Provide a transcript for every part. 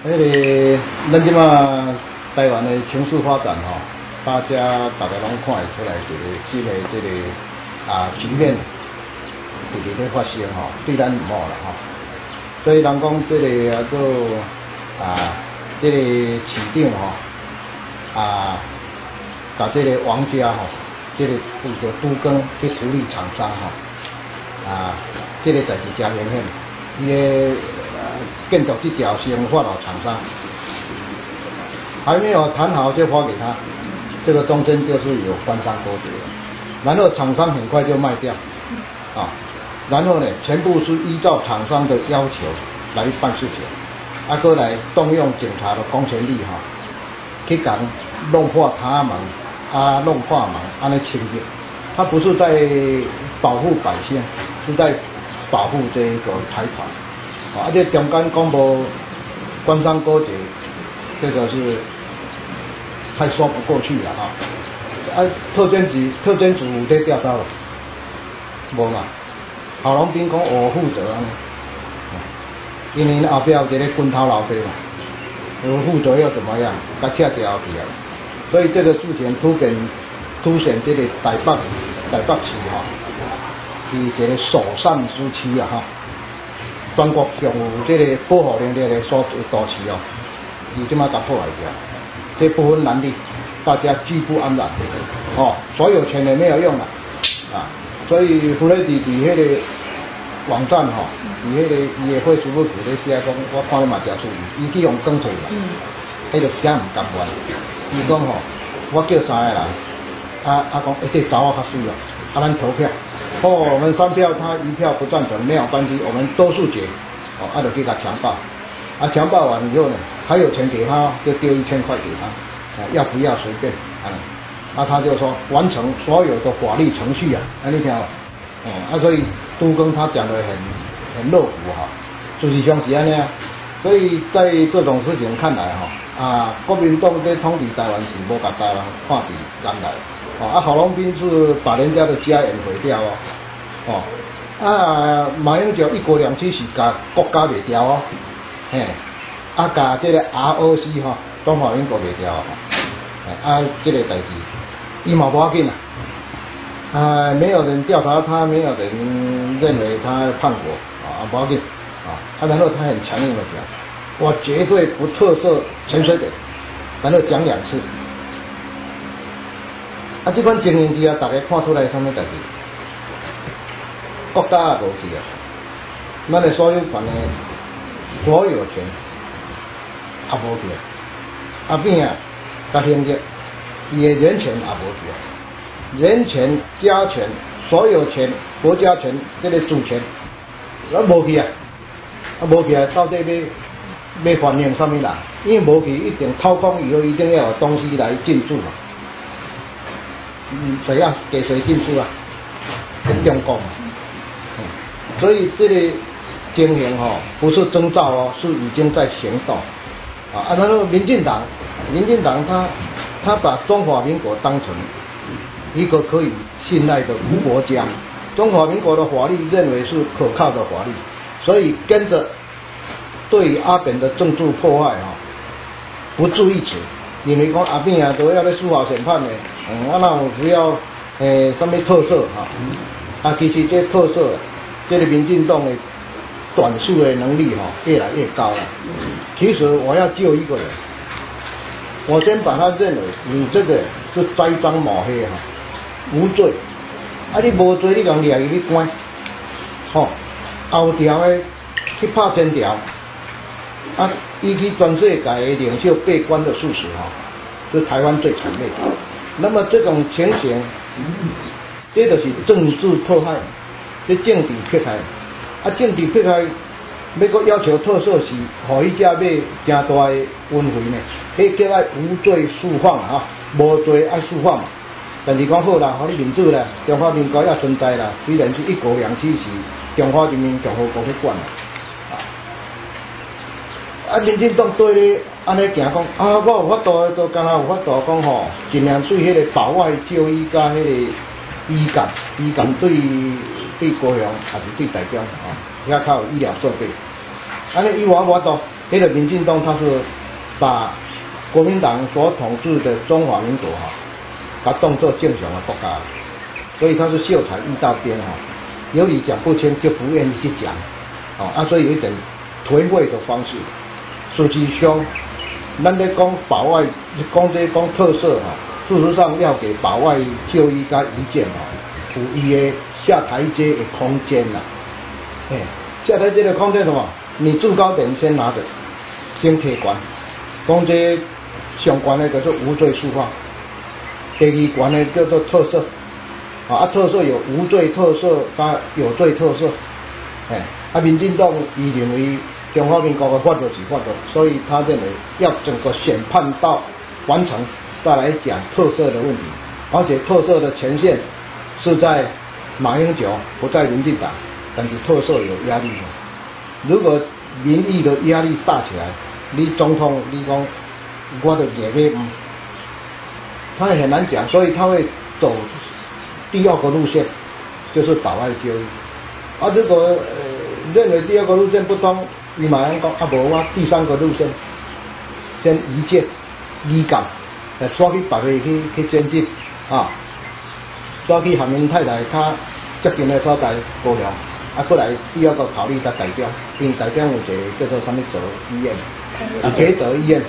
咱即马台湾的城市发展大家拢看会出来，这个新的这个局面直直咧发生对咱唔好啦所以人讲这个这个市长把这个王家这个负责都更去处理厂商这个代志真明显，伊的建筑这条先发到厂商，还没有谈好就发给他，这个中间就是有官商勾结了，然后厂商很快就卖掉然后呢，全部是依照厂商的要求来办事情，过来动用警察的公权力去讲弄破他们弄破门，安尼清洁，他不是在保护百姓，是在保护这个财团这中间公布官商勾结，这个是太说不过去了特侦组有在调查了，无嘛？郝龙斌讲我负责因为后壁有一个滚头老爹嘛，我负责要怎么样，他拆掉去了。所以这个事情凸显这个台北市是一个首善之区全国上有这个保护能力的所都市伊即马甲破坏掉，这不分男女，大家居不安然所有钱也没有用了所以弗雷迪伫迄个网站伫迄个伊的会书部咧写讲，我看你嘛真注意，伊去用讲出来，迄个写唔甘愿。伊讲我叫3个人，讲这查某较水咱投票，我们3票，他1票不赞成，没有关系，我们多数决，就去他强暴，强暴完以后呢，还有钱给他，就丢1000块给他，要不要随便他就说完成所有的法律程序你听所以都更他讲得很露骨事实上是安尼所以在这种事情看来国民党在统治台湾是无把台湾看在眼内郝龙斌是把人家的家园毁掉马英九1国2制是把国家灭掉把这个 ROC 中华民国灭掉这个代志伊嘛不要紧没有人调查他，没有人认为他叛国不要紧然后他很强硬的讲，我绝对不特赦陈水扁，然后讲2次这款情形之下，大家看出来什么代志？国家也无去咱的所有权的所有权也无去边甲行政伊的人权也无去人权、家权、所有权、国家权，这个主权，无去无去到底要反映什么人？因为无去一定掏空以后，一定要有东西来进驻谁给谁进驻跟中共所以这个经营不是征兆是已经在行动然后民进党他把中华民国当成一个可以信赖的国家，中华民国的法律认为是可靠的法律，所以跟着对阿扁的政治破坏不注意此，因为讲阿扁都要来司法审判的，那有需要什么特色其实这特色，这个民进党的短视的能力越来越高了。其实我要救一个人，我先把他认为你这个是栽赃抹黑无罪你无罪，你讲抓去关后条的去拍10条依据全世界的领袖被关的事实是台湾最惨烈。那么这种情形这就是政治迫害，这政治迫害政治迫害要搁要求特赦是互伊才买真大的运费呢，迄叫无罪释放无罪爱释放但是讲好啦，互你民主啦，中华民国也存在啦，虽然是1国2制是中华人民共和国去管民进党对你安尼行讲我有法度都敢若有法度讲尽量对迄个保外就医甲迄个医感对高雄还是对台中遐较有医疗设备，安尼伊有法度那个民进党他是把国民党所统治的中华民国哈，他当作正常的国家，所以他是秀才遇到兵哈，有理讲不清就不愿意去讲，所以有一点颓废的方式。实际上，咱咧讲保外，讲特色哈，事实上要给保外就医跟医健有伊的下台阶的空间啦。下台阶的空间什么？你制高点先拿着，先贴关。讲这上关的叫做无罪释放，第二关的叫做特色。特色有无罪特色跟有罪特色。民进党伊认为中华民国的法律是法律，所以他认为要整个审判到完成，再来讲特色的问题。而且特色的前线是在马英九，不在民进党，但是特色有压力的。如果民意的压力大起来，你总统你讲我的也会他也很难讲，所以他会走第二个路线，就是保外就医。如果认为第二个路线不通，你马上讲无我第三个路线，先移建、移港，刷去别个去前进刷去含因太太较接近的所在高雄，过来第二个考虑在台中，因为台中有一个叫做什么泽医院，北泽医院，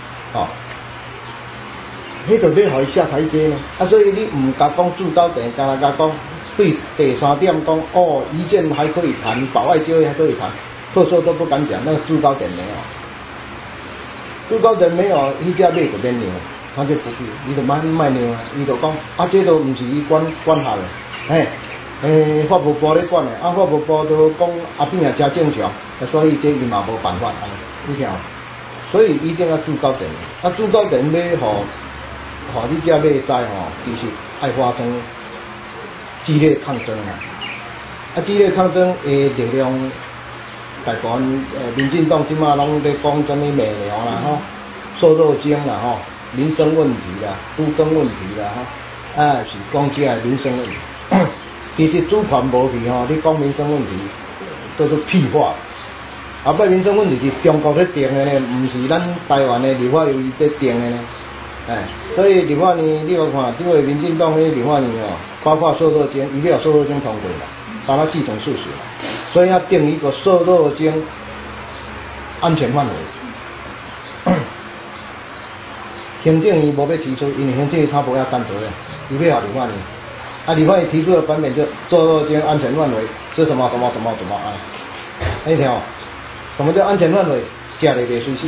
迄就要互伊下台阶呢。所以你唔甲讲主导点，干那甲讲对第三点讲医健还可以谈，保外就医还可以谈，特色都不敢讲，那个主导点没有，主导点没有，迄只马就免牛，他就不去，伊就卖牛啊，伊就讲这都唔是伊管辖的，法务部咧管的，法务部都讲边也真正常，所以这伊嘛无办法你听，所以一定要主导点，主导点要互你只马知其实爱发生激烈抗争激烈抗争的力量，台湾民进党即马拢在讲什么美疗啦瘦肉精啦民生问题啦，都更问题啦是讲这个民生问题。其实主权无去你讲民生问题都是屁话。摆民生问题是中国在定的呢，唔是咱台湾的立法院在定的呢。所以立法院你有看，因为民进党的立法院包括瘦肉精，伊要瘦肉精通过啦，把它既成事实了，所以要定一个瘦肉精安全范围。行政院无要提出，因为行政院他不要担责任，伊要立法院。立法院提出的版本就瘦肉精安全范围是什么什么什么什么你听什么叫安全范围？吃了别随死。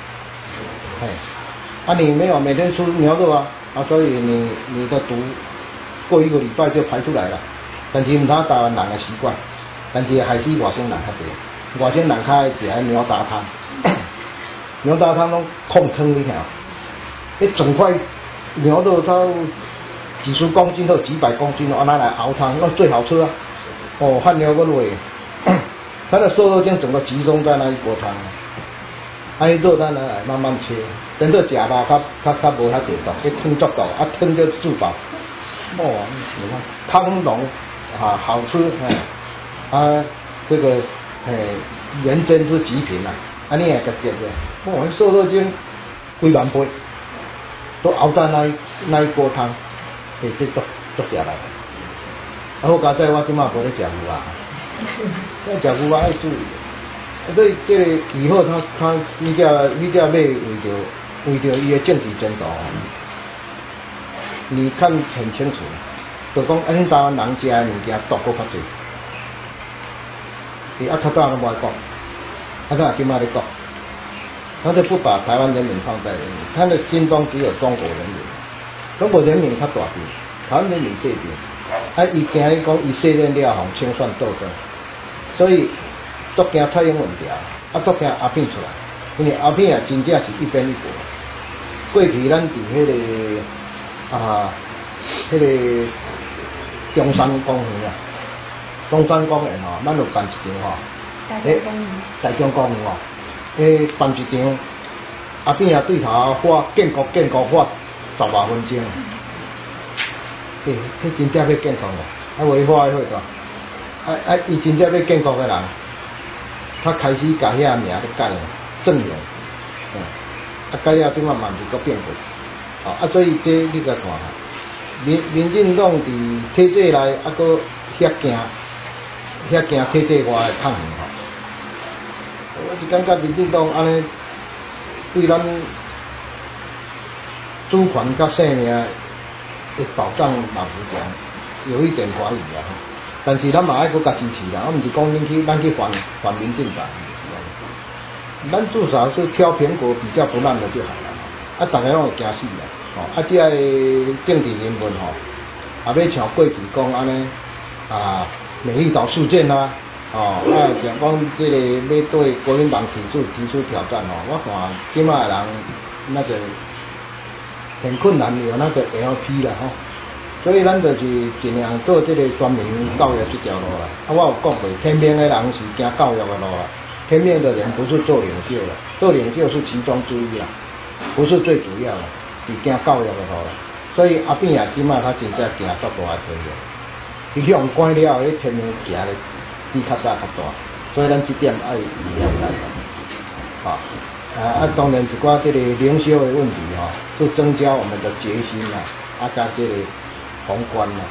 你没有每天吃牛肉所以你的毒过一个礼拜就排出来了。但是唔通台湾人的习惯，但是害死外省人较多。外省人较爱食牛杂汤，牛杂汤拢控汤你听，整块牛肉它几十公斤或几百公斤拿来熬汤，那最好吃汗牛跟尾，它的瘦肉精整个集中在那一锅汤。肉咱来慢慢切，等到食吧，较无遐地道，汤足够，汤就自饱。你看汤浓好吃，这个人真是极品你也个食着，瘦肉精几万倍，都熬在那一锅汤，这做下来。好佳哉，我即马无咧食牛食牛爱注意。所以这个以后他你只马为着伊的政治前途你看很清楚，就讲咱台湾人食的物件毒搁较济，较早都无爱讲，今仔咧讲，他就不把台湾人民放在眼里，他的心中只有中国人民，中国人民较大边，台湾人民这边，伊惊伊讲伊卸任了后清算斗争，所以。都惊蔡英文掉，都惊阿扁出来，因为阿扁真正是一边一国。过去咱伫迄个中山公园中山公园咱有办一场大中公园办一场，阿扁对头画建国画18分钟，迄真正要建国违法的会伊真正要建国的人。他开始把遐名都改了， 正勇，改啊，即马嘛是搁变过，所以这你甲看民进党伫体制内搁遐惊体制外的抗衡我是感觉民进党安尼对咱主权甲性命的保障嘛不强，有一点怀疑但是咱嘛爱搁甲支持啦，毋是讲咱去反民进党，咱至少是挑苹果比较不烂的就好了，大家拢会惊死啦，这个政治人物要像过去讲安尼美丽岛事件像讲这个要对国民党提出挑战我看今麦的人那个很困难有那个 LP 啦所以咱就是尽量做这个全民教育这条路啦。我有讲过，天命的人是行教育的路啦。天命的人不是做领袖啦，做领袖是其中之一啦，不是最主要啦，是行教育的路啦。所以阿扁也即摆他真正行足大的推路，伊向关了，迄天命行的比较早较大，所以咱这点爱了解当然一寡这个领袖的问题是增加我们的决心啦，加这个宏观啦，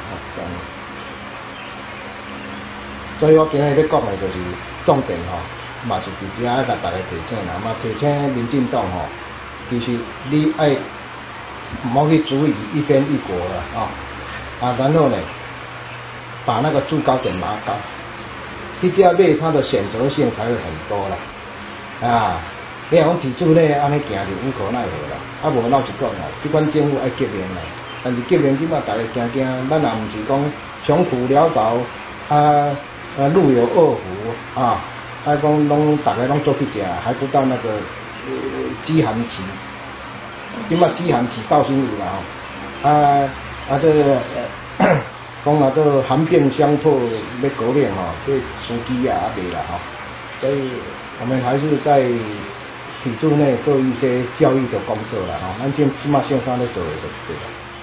所以我今日要讲的就是重点嘛是直接甲大家提醒啦，提醒民进党其实你爱唔好去主以一边一国了然后呢，把那个制高点拿高，这家买它的选择性才会很多啦你讲自主咧安尼行就无可奈何啦，无老实讲啦，这款政府爱革命啦。但是革命即摆大家惊，咱也毋是讲穷苦潦倒路有恶福讲拢大家拢做去食，还不到那个饥寒期。即摆饥寒期到先有啦这个讲这寒病相迫要狗脸这时机也未啦所以我们还是在体制内做一些教育的工作啦咱即摆线上咧做的就对了。